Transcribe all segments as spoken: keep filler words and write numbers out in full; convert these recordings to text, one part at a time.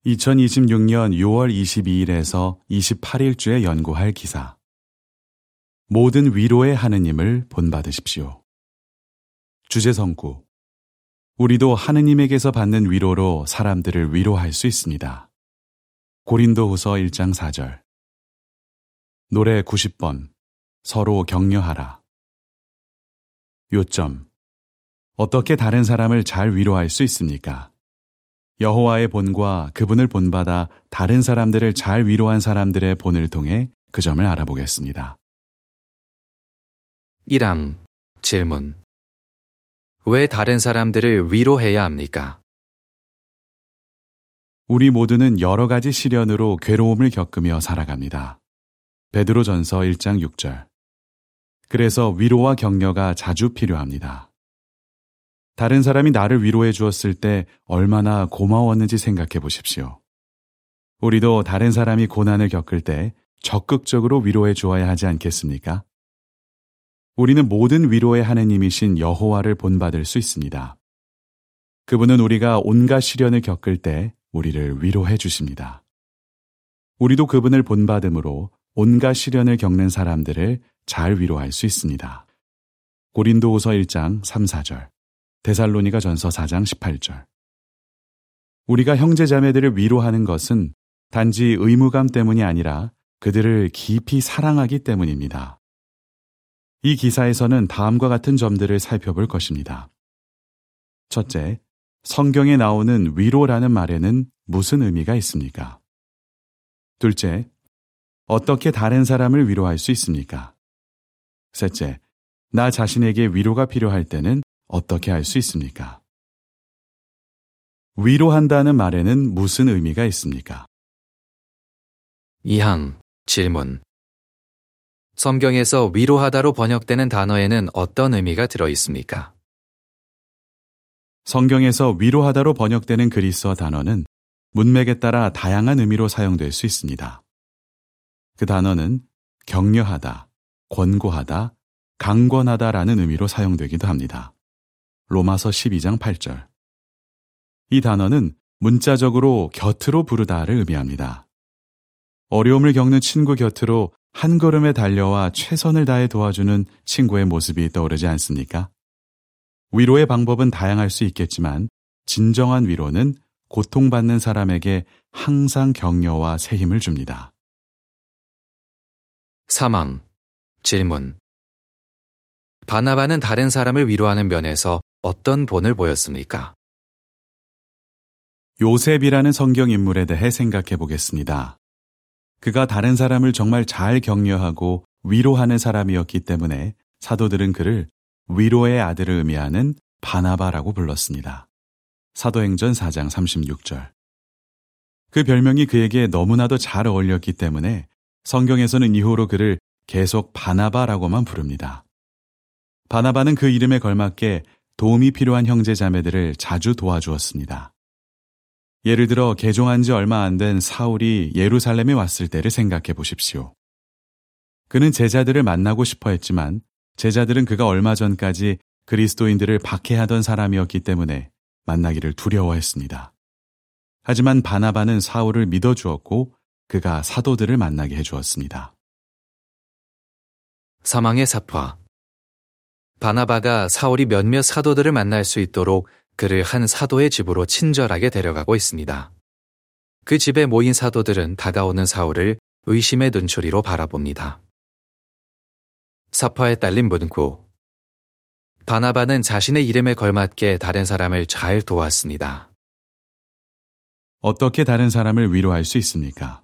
이천이십육 년 유월 이십이일에서 이십팔일주에 연구할 기사. 모든 위로의 하느님을 본받으십시오. 주제성구. 우리도 하느님에게서 받는 위로로 사람들을 위로할 수 있습니다. 고린도후서 일 장 사 절. 노래 구십 번. 서로 격려하라. 요점. 어떻게 다른 사람을 잘 위로할 수 있습니까? 여호와의 본과 그분을 본받아 다른 사람들을 잘 위로한 사람들의 본을 통해 그 점을 알아보겠습니다. 일 항 질문. 왜 다른 사람들을 위로해야 합니까? 우리 모두는 여러 가지 시련으로 괴로움을 겪으며 살아갑니다. 베드로전서 일 장 육 절. 그래서 위로와 격려가 자주 필요합니다. 다른 사람이 나를 위로해 주었을 때 얼마나 고마웠는지 생각해 보십시오. 우리도 다른 사람이 고난을 겪을 때 적극적으로 위로해 주어야 하지 않겠습니까? 우리는 모든 위로의 하느님이신 여호와를 본받을 수 있습니다. 그분은 우리가 온갖 시련을 겪을 때 우리를 위로해 주십니다. 우리도 그분을 본받음으로 온갖 시련을 겪는 사람들을 잘 위로할 수 있습니다. 고린도후서 일 장 삼, 사 절. 데살로니가전서 사 장 십팔 절. 우리가 형제자매들을 위로하는 것은 단지 의무감 때문이 아니라 그들을 깊이 사랑하기 때문입니다. 이 기사에서는 다음과 같은 점들을 살펴볼 것입니다. 첫째, 성경에 나오는 위로라는 말에는 무슨 의미가 있습니까? 둘째, 어떻게 다른 사람을 위로할 수 있습니까? 셋째, 나 자신에게 위로가 필요할 때는 어떻게 할 수 있습니까? 위로한다는 말에는 무슨 의미가 있습니까? 이 항 질문. 성경에서 위로하다로 번역되는 단어에는 어떤 의미가 들어 있습니까? 성경에서 위로하다로 번역되는 그리스어 단어는 문맥에 따라 다양한 의미로 사용될 수 있습니다. 그 단어는 격려하다, 권고하다, 강권하다라는 의미로 사용되기도 합니다. 로마서 십이 장 팔 절. 이 단어는 문자적으로 곁으로 부르다를 의미합니다. 어려움을 겪는 친구 곁으로 한 걸음에 달려와 최선을 다해 도와주는 친구의 모습이 떠오르지 않습니까? 위로의 방법은 다양할 수 있겠지만 진정한 위로는 고통받는 사람에게 항상 격려와 새 힘을 줍니다. 삼 항 질문. 바나바는 다른 사람을 위로하는 면에서 어떤 본을 보였습니까? 요셉이라는 성경 인물에 대해 생각해 보겠습니다. 그가 다른 사람을 정말 잘 격려하고 위로하는 사람이었기 때문에 사도들은 그를 위로의 아들을 의미하는 바나바라고 불렀습니다. 사도행전 사 장 삼십육 절. 그 별명이 그에게 너무나도 잘 어울렸기 때문에 성경에서는 이후로 그를 계속 바나바라고만 부릅니다. 바나바는 그 이름에 걸맞게 도움이 필요한 형제 자매들을 자주 도와주었습니다. 예를 들어 개종한 지 얼마 안 된 사울이 예루살렘에 왔을 때를 생각해 보십시오. 그는 제자들을 만나고 싶어 했지만 제자들은 그가 얼마 전까지 그리스도인들을 박해하던 사람이었기 때문에 만나기를 두려워했습니다. 하지만 바나바는 사울을 믿어주었고 그가 사도들을 만나게 해주었습니다. 사망의 사파. 바나바가 사울이 몇몇 사도들을 만날 수 있도록 그를 한 사도의 집으로 친절하게 데려가고 있습니다. 그 집에 모인 사도들은 다가오는 사울을 의심의 눈초리로 바라봅니다. 사파에 딸린 문구. 바나바는 자신의 이름에 걸맞게 다른 사람을 잘 도왔습니다. 어떻게 다른 사람을 위로할 수 있습니까?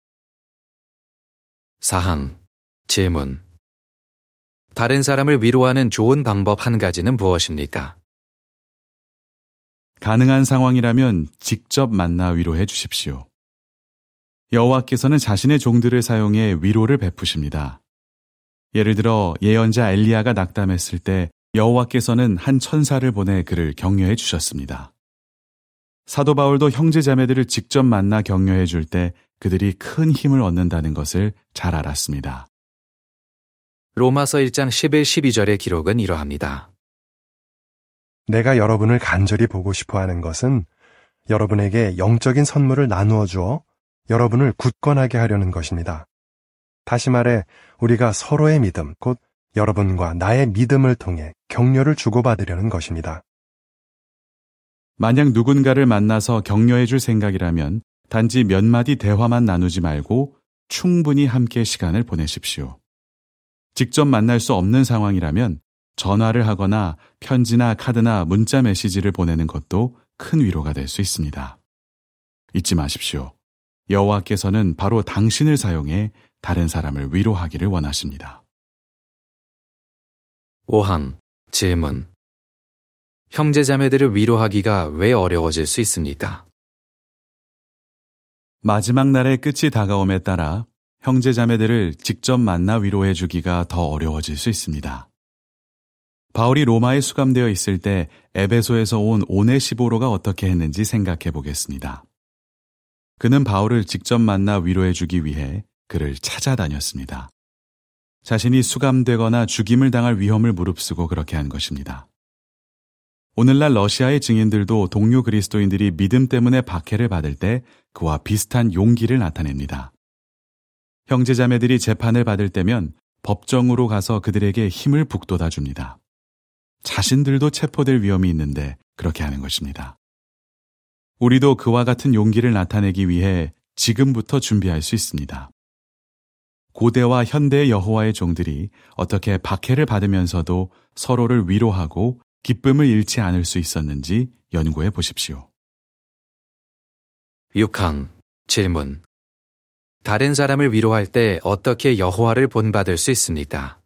사 항 질문. 다른 사람을 위로하는 좋은 방법 한 가지는 무엇입니까? 가능한 상황이라면 직접 만나 위로해 주십시오. 여호와께서는 자신의 종들을 사용해 위로를 베푸십니다. 예를 들어 예언자 엘리야가 낙담했을 때 여호와께서는 한 천사를 보내 그를 격려해 주셨습니다. 사도 바울도 형제 자매들을 직접 만나 격려해 줄 때 그들이 큰 힘을 얻는다는 것을 잘 알았습니다. 로마서 일 장 십일, 십이 절의 기록은 이러합니다. 내가 여러분을 간절히 보고 싶어 하는 것은 여러분에게 영적인 선물을 나누어 주어 여러분을 굳건하게 하려는 것입니다. 다시 말해 우리가 서로의 믿음, 곧 여러분과 나의 믿음을 통해 격려를 주고받으려는 것입니다. 만약 누군가를 만나서 격려해 줄 생각이라면 단지 몇 마디 대화만 나누지 말고 충분히 함께 시간을 보내십시오. 직접 만날 수 없는 상황이라면 전화를 하거나 편지나 카드나 문자 메시지를 보내는 것도 큰 위로가 될 수 있습니다. 잊지 마십시오. 여호와께서는 바로 당신을 사용해 다른 사람을 위로하기를 원하십니다. 오 항 질문. 형제자매들을 위로하기가 왜 어려워질 수 있습니까? 마지막 날의 끝이 다가옴에 따라 형제자매들을 직접 만나 위로해 주기가 더 어려워질 수 있습니다. 바울이 로마에 수감되어 있을 때 에베소에서 온 오네시보로가 어떻게 했는지 생각해 보겠습니다. 그는 바울을 직접 만나 위로해 주기 위해 그를 찾아다녔습니다. 자신이 수감되거나 죽임을 당할 위험을 무릅쓰고 그렇게 한 것입니다. 오늘날 러시아의 증인들도 동료 그리스도인들이 믿음 때문에 박해를 받을 때 그와 비슷한 용기를 나타냅니다. 형제자매들이 재판을 받을 때면 법정으로 가서 그들에게 힘을 북돋아 줍니다. 자신들도 체포될 위험이 있는데 그렇게 하는 것입니다. 우리도 그와 같은 용기를 나타내기 위해 지금부터 준비할 수 있습니다. 고대와 현대의 여호와의 종들이 어떻게 박해를 받으면서도 서로를 위로하고 기쁨을 잃지 않을 수 있었는지 연구해 보십시오. 육 항 질문. 다른 사람을 위로할 때 어떻게 여호와를 본받을 수 있습니까?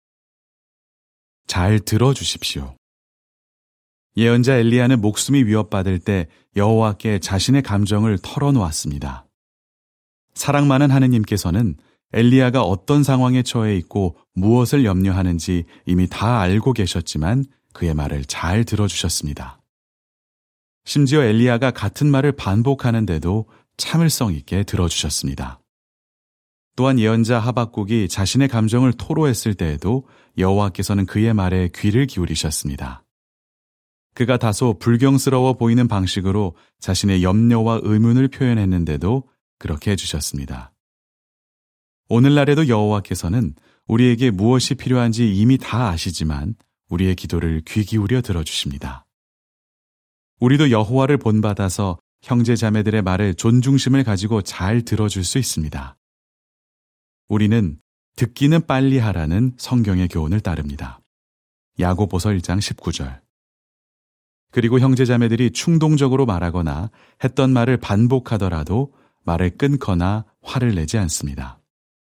잘 들어주십시오. 예언자 엘리야는 목숨이 위협받을 때 여호와께 자신의 감정을 털어놓았습니다. 사랑 많은 하느님께서는 엘리야가 어떤 상황에 처해 있고 무엇을 염려하는지 이미 다 알고 계셨지만 그의 말을 잘 들어주셨습니다. 심지어 엘리야가 같은 말을 반복하는데도 참을성 있게 들어주셨습니다. 또한 예언자 하박국이 자신의 감정을 토로했을 때에도 여호와께서는 그의 말에 귀를 기울이셨습니다. 그가 다소 불경스러워 보이는 방식으로 자신의 염려와 의문을 표현했는데도 그렇게 해주셨습니다. 오늘날에도 여호와께서는 우리에게 무엇이 필요한지 이미 다 아시지만 우리의 기도를 귀 기울여 들어주십니다. 우리도 여호와를 본받아서 형제 자매들의 말을 존중심을 가지고 잘 들어줄 수 있습니다. 우리는 듣기는 빨리 하라는 성경의 교훈을 따릅니다. 야고보서 일 장 십구 절. 그리고 형제 자매들이 충동적으로 말하거나 했던 말을 반복하더라도 말을 끊거나 화를 내지 않습니다.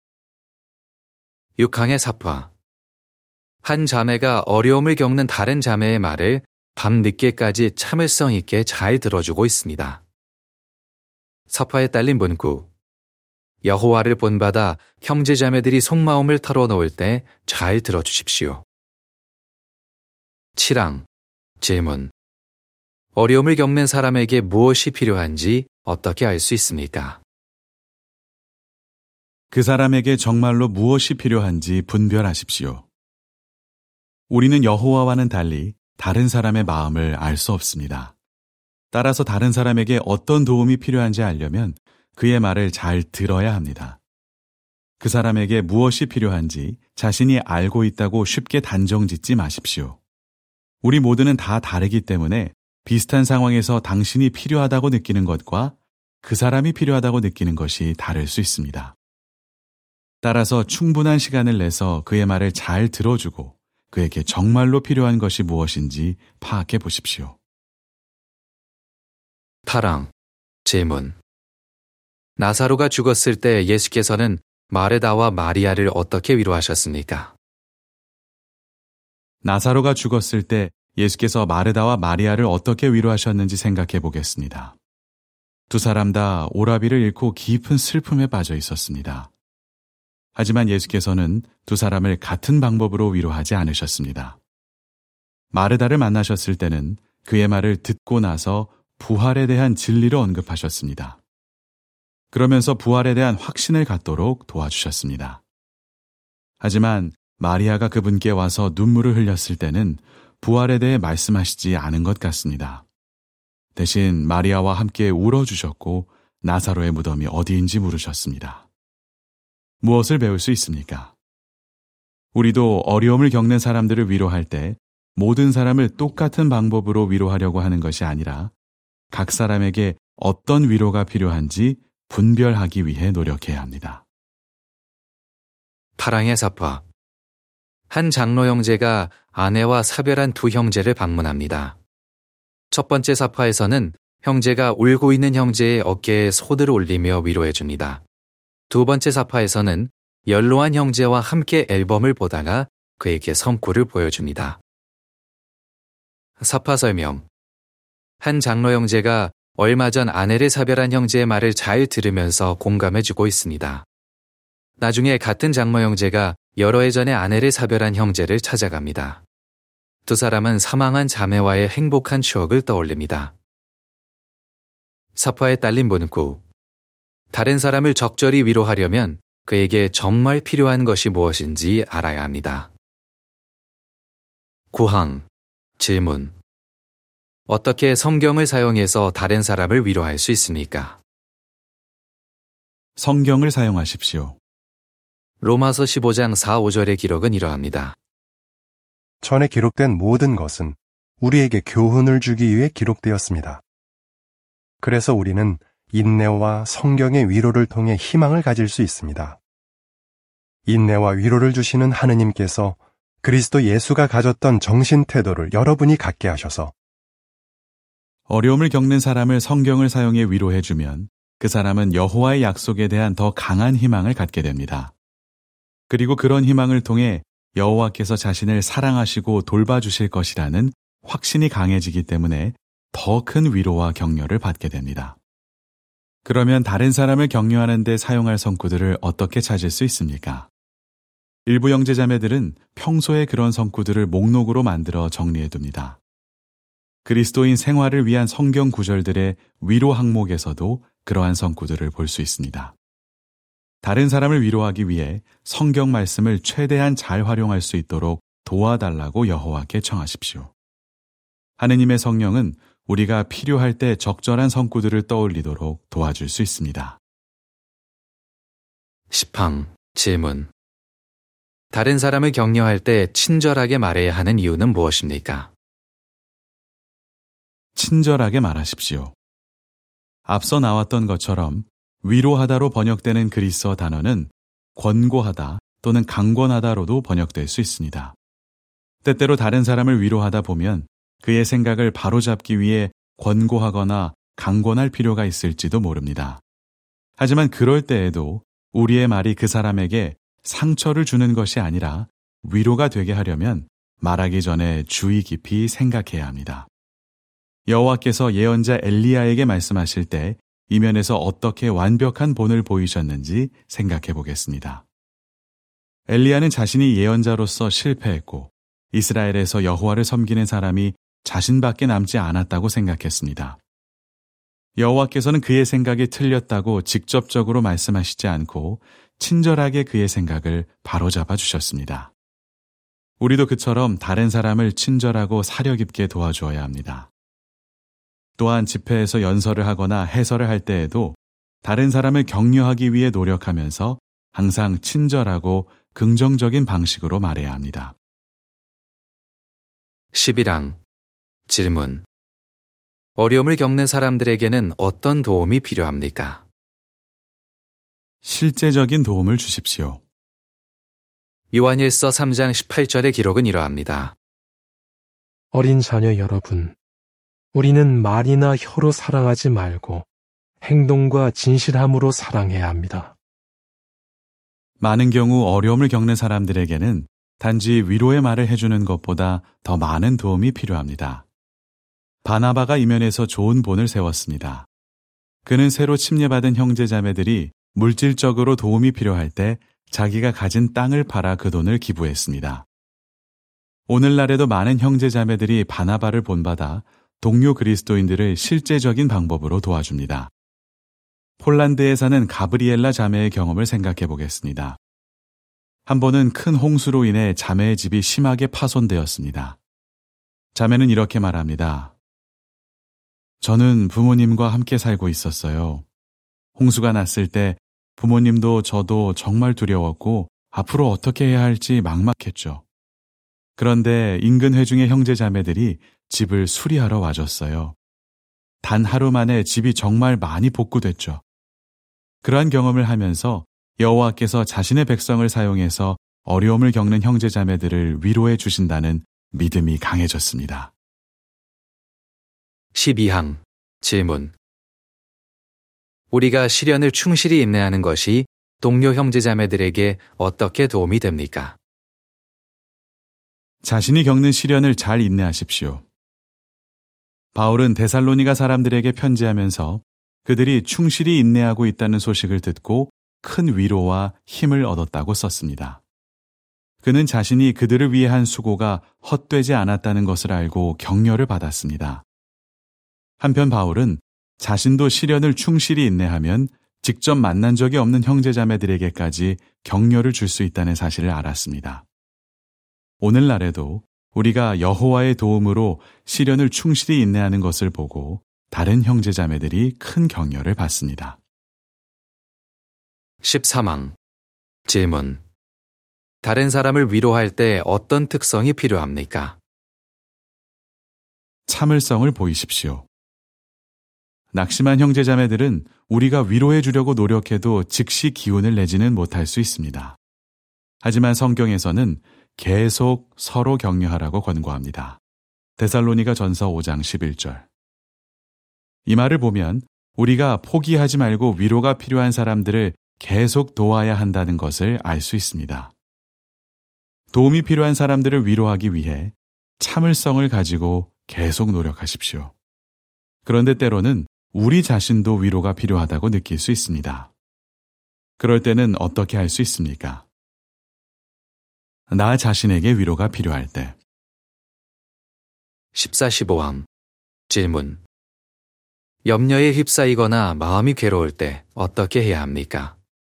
육 항의 삽화. 한 자매가 어려움을 겪는 다른 자매의 말을 밤늦게까지 참을성 있게 잘 들어주고 있습니다. 삽화에 딸린 문구. 여호와를 본받아 형제자매들이 속마음을 털어놓을 때 잘 들어주십시오. 칠 항 질문. 어려움을 겪는 사람에게 무엇이 필요한지 어떻게 알 수 있습니까? 그 사람에게 정말로 무엇이 필요한지 분별하십시오. 우리는 여호와와는 달리 다른 사람의 마음을 알 수 없습니다. 따라서 다른 사람에게 어떤 도움이 필요한지 알려면 그의 말을 잘 들어야 합니다. 그 사람에게 무엇이 필요한지 자신이 알고 있다고 쉽게 단정짓지 마십시오. 우리 모두는 다 다르기 때문에 비슷한 상황에서 당신이 필요하다고 느끼는 것과 그 사람이 필요하다고 느끼는 것이 다를 수 있습니다. 따라서 충분한 시간을 내서 그의 말을 잘 들어주고 그에게 정말로 필요한 것이 무엇인지 파악해 보십시오. 팔 항 질문. 나사로가 죽었을 때 예수께서는 마르다와 마리아를 어떻게 위로하셨습니까? 나사로가 죽었을 때 예수께서 마르다와 마리아를 어떻게 위로하셨는지 생각해 보겠습니다. 두 사람 다 오라비를 잃고 깊은 슬픔에 빠져 있었습니다. 하지만 예수께서는 두 사람을 같은 방법으로 위로하지 않으셨습니다. 마르다를 만나셨을 때는 그의 말을 듣고 나서 부활에 대한 진리를 언급하셨습니다. 그러면서 부활에 대한 확신을 갖도록 도와주셨습니다. 하지만 마리아가 그분께 와서 눈물을 흘렸을 때는 부활에 대해 말씀하시지 않은 것 같습니다. 대신 마리아와 함께 울어주셨고 나사로의 무덤이 어디인지 물으셨습니다. 무엇을 배울 수 있습니까? 우리도 어려움을 겪는 사람들을 위로할 때 모든 사람을 똑같은 방법으로 위로하려고 하는 것이 아니라 각 사람에게 어떤 위로가 필요한지 분별하기 위해 노력해야 합니다. 파랑의 사파. 한 장로 형제가 아내와 사별한 두 형제를 방문합니다. 첫 번째 사파에서는 형제가 울고 있는 형제의 어깨에 손을 올리며 위로해 줍니다. 두 번째 사파에서는 연로한 형제와 함께 앨범을 보다가 그에게 성구를 보여줍니다. 사파 설명. 한 장로 형제가 얼마 전 아내를 사별한 형제의 말을 잘 들으면서 공감해주고 있습니다. 나중에 같은 장로 형제가 여러 해 전에 아내를 사별한 형제를 찾아갑니다. 두 사람은 사망한 자매와의 행복한 추억을 떠올립니다. 사파에 딸린 문구. 다른 사람을 적절히 위로하려면 그에게 정말 필요한 것이 무엇인지 알아야 합니다. 구항. 질문. 어떻게 성경을 사용해서 다른 사람을 위로할 수 있습니까? 성경을 사용하십시오. 로마서 십오 장 사, 오 절의 기록은 이러합니다. 전에 기록된 모든 것은 우리에게 교훈을 주기 위해 기록되었습니다. 그래서 우리는 인내와 성경의 위로를 통해 희망을 가질 수 있습니다. 인내와 위로를 주시는 하느님께서 그리스도 예수가 가졌던 정신 태도를 여러분이 갖게 하셔서 어려움을 겪는 사람을 성경을 사용해 위로해주면 그 사람은 여호와의 약속에 대한 더 강한 희망을 갖게 됩니다. 그리고 그런 희망을 통해 여호와께서 자신을 사랑하시고 돌봐주실 것이라는 확신이 강해지기 때문에 더 큰 위로와 격려를 받게 됩니다. 그러면 다른 사람을 격려하는 데 사용할 성구들을 어떻게 찾을 수 있습니까? 일부 형제자매들은 평소에 그런 성구들을 목록으로 만들어 정리해둡니다. 그리스도인 생활을 위한 성경 구절들의 위로 항목에서도 그러한 성구들을 볼 수 있습니다. 다른 사람을 위로하기 위해 성경 말씀을 최대한 잘 활용할 수 있도록 도와달라고 여호와께 청하십시오. 하느님의 성령은 우리가 필요할 때 적절한 성구들을 떠올리도록 도와줄 수 있습니다. 십항. 질문. 다른 사람을 격려할 때 친절하게 말해야 하는 이유는 무엇입니까? 친절하게 말하십시오. 앞서 나왔던 것처럼 위로하다로 번역되는 그리스어 단어는 권고하다 또는 강권하다로도 번역될 수 있습니다. 때때로 다른 사람을 위로하다 보면 그의 생각을 바로잡기 위해 권고하거나 강권할 필요가 있을지도 모릅니다. 하지만 그럴 때에도 우리의 말이 그 사람에게 상처를 주는 것이 아니라 위로가 되게 하려면 말하기 전에 주의 깊이 생각해야 합니다. 여호와께서 예언자 엘리야에게 말씀하실 때 이면에서 어떻게 완벽한 본을 보이셨는지 생각해 보겠습니다. 엘리야는 자신이 예언자로서 실패했고 이스라엘에서 여호와를 섬기는 사람이 자신밖에 남지 않았다고 생각했습니다. 여호와께서는 그의 생각이 틀렸다고 직접적으로 말씀하시지 않고 친절하게 그의 생각을 바로잡아 주셨습니다. 우리도 그처럼 다른 사람을 친절하고 사려 깊게 도와주어야 합니다. 또한 집회에서 연설을 하거나 해설을 할 때에도 다른 사람을 격려하기 위해 노력하면서 항상 친절하고 긍정적인 방식으로 말해야 합니다. 십일항. 질문. 어려움을 겪는 사람들에게는 어떤 도움이 필요합니까? 실제적인 도움을 주십시오. 요한일서 삼 장 십팔 절의 기록은 이러합니다. 어린 자녀 여러분, 우리는 말이나 혀로 사랑하지 말고 행동과 진실함으로 사랑해야 합니다. 많은 경우 어려움을 겪는 사람들에게는 단지 위로의 말을 해주는 것보다 더 많은 도움이 필요합니다. 바나바가 이면에서 좋은 본을 세웠습니다. 그는 새로 침례받은 형제자매들이 물질적으로 도움이 필요할 때 자기가 가진 땅을 팔아 그 돈을 기부했습니다. 오늘날에도 많은 형제자매들이 바나바를 본받아 동료 그리스도인들을 실제적인 방법으로 도와줍니다. 폴란드에 사는 가브리엘라 자매의 경험을 생각해 보겠습니다. 한 번은 큰 홍수로 인해 자매의 집이 심하게 파손되었습니다. 자매는 이렇게 말합니다. 저는 부모님과 함께 살고 있었어요. 홍수가 났을 때 부모님도 저도 정말 두려웠고 앞으로 어떻게 해야 할지 막막했죠. 그런데 인근 회중의 형제 자매들이 집을 수리하러 와줬어요. 단 하루 만에 집이 정말 많이 복구됐죠. 그러한 경험을 하면서 여호와께서 자신의 백성을 사용해서 어려움을 겪는 형제 자매들을 위로해 주신다는 믿음이 강해졌습니다. 십이 항 질문. 우리가 시련을 충실히 인내하는 것이 동료 형제 자매들에게 어떻게 도움이 됩니까? 자신이 겪는 시련을 잘 인내하십시오. 바울은 데살로니가 사람들에게 편지하면서 그들이 충실히 인내하고 있다는 소식을 듣고 큰 위로와 힘을 얻었다고 썼습니다. 그는 자신이 그들을 위해 한 수고가 헛되지 않았다는 것을 알고 격려를 받았습니다. 한편 바울은 자신도 시련을 충실히 인내하면 직접 만난 적이 없는 형제자매들에게까지 격려를 줄 수 있다는 사실을 알았습니다. 오늘날에도 우리가 여호와의 도움으로 시련을 충실히 인내하는 것을 보고 다른 형제자매들이 큰 격려를 받습니다. 십삼 항 질문. 다른 사람을 위로할 때 어떤 특성이 필요합니까? 참을성을 보이십시오. 낙심한 형제자매들은 우리가 위로해 주려고 노력해도 즉시 기운을 내지는 못할 수 있습니다. 하지만 성경에서는 계속 서로 격려하라고 권고합니다. 데살로니가 전서 오 장 십일 절. 이 말을 보면 우리가 포기하지 말고 위로가 필요한 사람들을 계속 도와야 한다는 것을 알 수 있습니다. 도움이 필요한 사람들을 위로하기 위해 참을성을 가지고 계속 노력하십시오. 그런데 때로는 우리 자신도 위로가 필요하다고 느낄 수 있습니다. 그럴 때는 어떻게 할 수 있습니까? 나 자신에게 위로가 필요할 때. 십사, 십오 항 질문. 염려에 휩싸이거나 마음이 괴로울 때 어떻게 해야 합니까?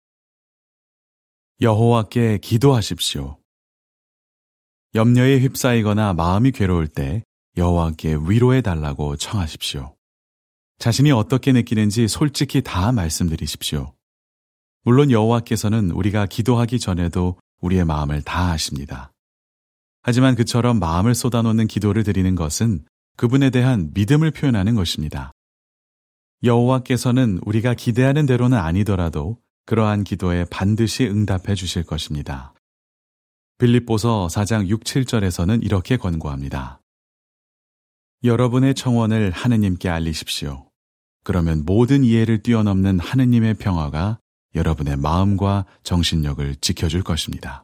여호와께 기도하십시오. 염려에 휩싸이거나 마음이 괴로울 때 여호와께 위로해 달라고 청하십시오. 자신이 어떻게 느끼는지 솔직히 다 말씀드리십시오. 물론 여호와께서는 우리가 기도하기 전에도 우리의 마음을 다 아십니다. 하지만 그처럼 마음을 쏟아놓는 기도를 드리는 것은 그분에 대한 믿음을 표현하는 것입니다. 여호와께서는 우리가 기대하는 대로는 아니더라도 그러한 기도에 반드시 응답해 주실 것입니다. 빌립보서 사 장 육, 칠 절에서는 이렇게 권고합니다. 여러분의 청원을 하느님께 알리십시오. 그러면 모든 이해를 뛰어넘는 하느님의 평화가 여러분의 마음과 정신력을 지켜줄 것입니다.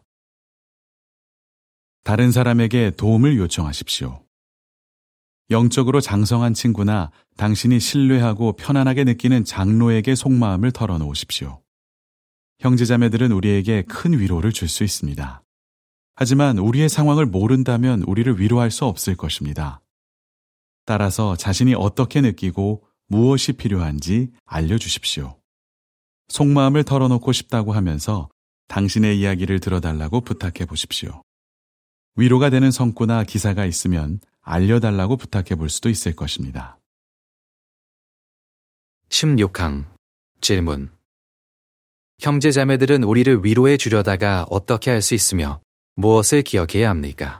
다른 사람에게 도움을 요청하십시오. 영적으로 장성한 친구나 당신이 신뢰하고 편안하게 느끼는 장로에게 속마음을 털어놓으십시오. 형제자매들은 우리에게 큰 위로를 줄 수 있습니다. 하지만 우리의 상황을 모른다면 우리를 위로할 수 없을 것입니다. 따라서 자신이 어떻게 느끼고 무엇이 필요한지 알려주십시오. 속마음을 털어놓고 싶다고 하면서 당신의 이야기를 들어달라고 부탁해 보십시오. 위로가 되는 성구나 기사가 있으면 알려달라고 부탁해 볼 수도 있을 것입니다. 십육 항 질문. 형제자매들은 우리를 위로해 주려다가 어떻게 할 수 있으며 무엇을 기억해야 합니까?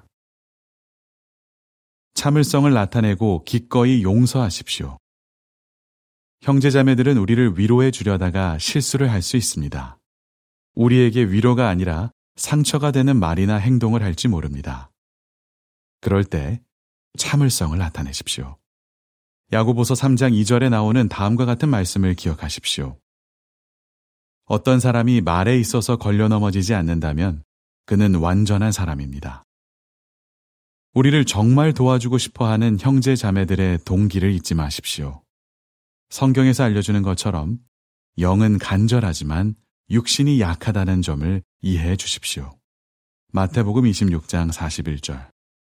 참을성을 나타내고 기꺼이 용서하십시오. 형제자매들은 우리를 위로해 주려다가 실수를 할 수 있습니다. 우리에게 위로가 아니라 상처가 되는 말이나 행동을 할지 모릅니다. 그럴 때 참을성을 나타내십시오. 야고보서 삼 장 이 절에 나오는 다음과 같은 말씀을 기억하십시오. 어떤 사람이 말에 있어서 걸려 넘어지지 않는다면 그는 완전한 사람입니다. 우리를 정말 도와주고 싶어하는 형제 자매들의 동기를 잊지 마십시오. 성경에서 알려주는 것처럼 영은 간절하지만 육신이 약하다는 점을 이해해 주십시오. 마태복음 이십육 장 사십일 절.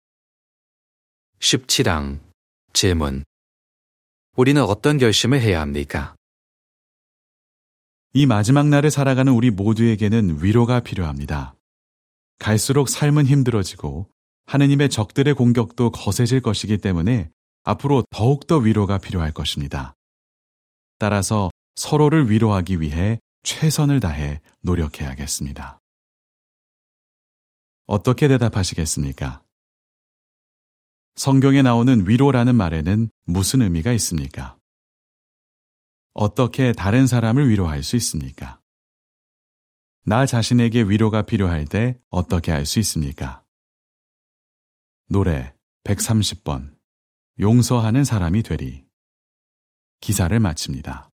십칠 항 질문. 우리는 어떤 결심을 해야 합니까? 이 마지막 날을 살아가는 우리 모두에게는 위로가 필요합니다. 갈수록 삶은 힘들어지고 하느님의 적들의 공격도 거세질 것이기 때문에 앞으로 더욱더 위로가 필요할 것입니다. 따라서 서로를 위로하기 위해 최선을 다해 노력해야겠습니다. 어떻게 대답하시겠습니까? 성경에 나오는 위로라는 말에는 무슨 의미가 있습니까? 어떻게 다른 사람을 위로할 수 있습니까? 나 자신에게 위로가 필요할 때 어떻게 할 수 있습니까? 노래 백삼십 번 용서하는 사람이 되리. 기사를 마칩니다.